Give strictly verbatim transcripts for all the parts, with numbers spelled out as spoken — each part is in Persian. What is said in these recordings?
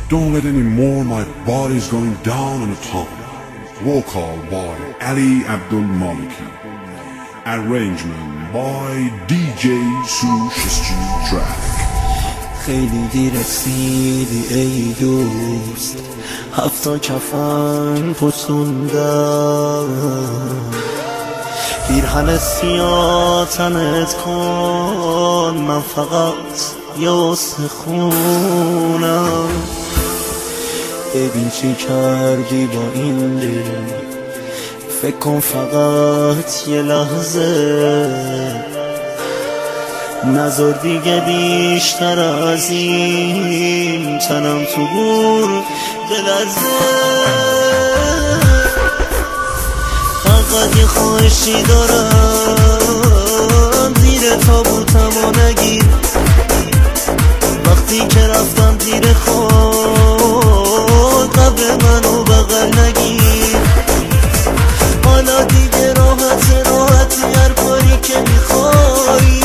Don't let any more, my body's going down on a tongue. Vocal by Ali Abdul Maliki. Arrangement by D J Sushi Track. خیلی دیر رسیدی ای دوست، هفتا کفن پسوندم، پیرهن سیاه تنت کن، من فقط یه استخونم. ببین چی کردی با این دل، فکر کن فقط یه لحظه، نظر دیگه بیشتر از این، تنم تو گور بلرزه. فقط یه خواهشی دارم، زیر تابوتمو نگیر، وقتی که رفتم زیر خود قبر منو بغل نگیر. حالا دیگه راحت راحتی هر کاری که میخوایی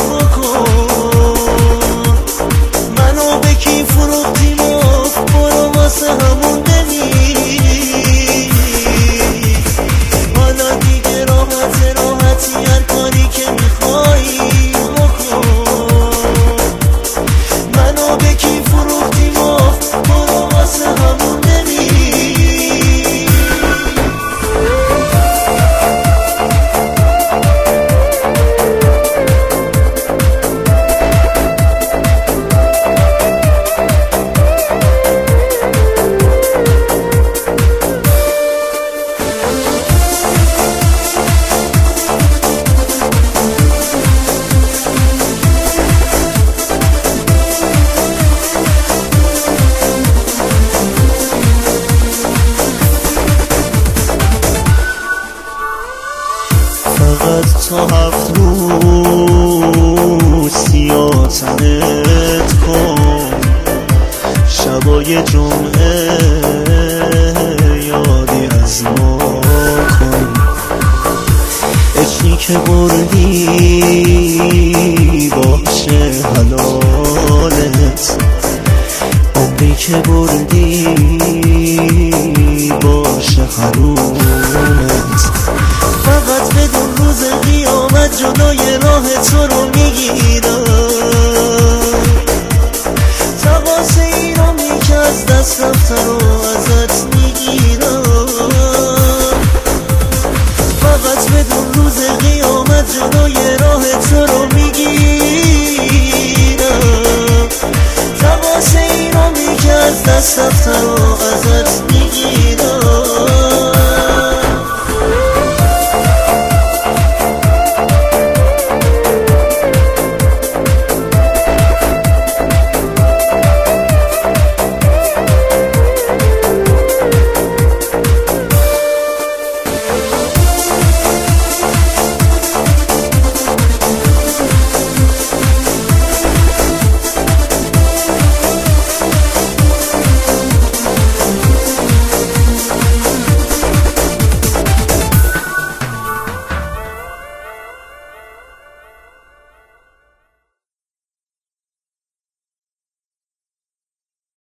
بکن، منو به کی فروختی مفت، برو واسه همون بمیر. حالا دیگه راحت راحتی هر کاری که میخوایی بکن، منو به کی فروختی مفت، برو واسه همون بمیر. فقط تا هفت روز سیاه تنت کن، شبای جمعه یادی از ما کن. عشقی که بردی باشه حلالت، عمری که بردی باشه حرومت. فقط بدون روز قیامت جلوی راه تو رو میگیرم، تقاس ایرامی که از دست رفته رو ازت میگیرم. فقط بدون روز قیامت جلوی راه تو رو میگیرم، تقاس ایرامی که از دست رفته رو ازت میگیرم.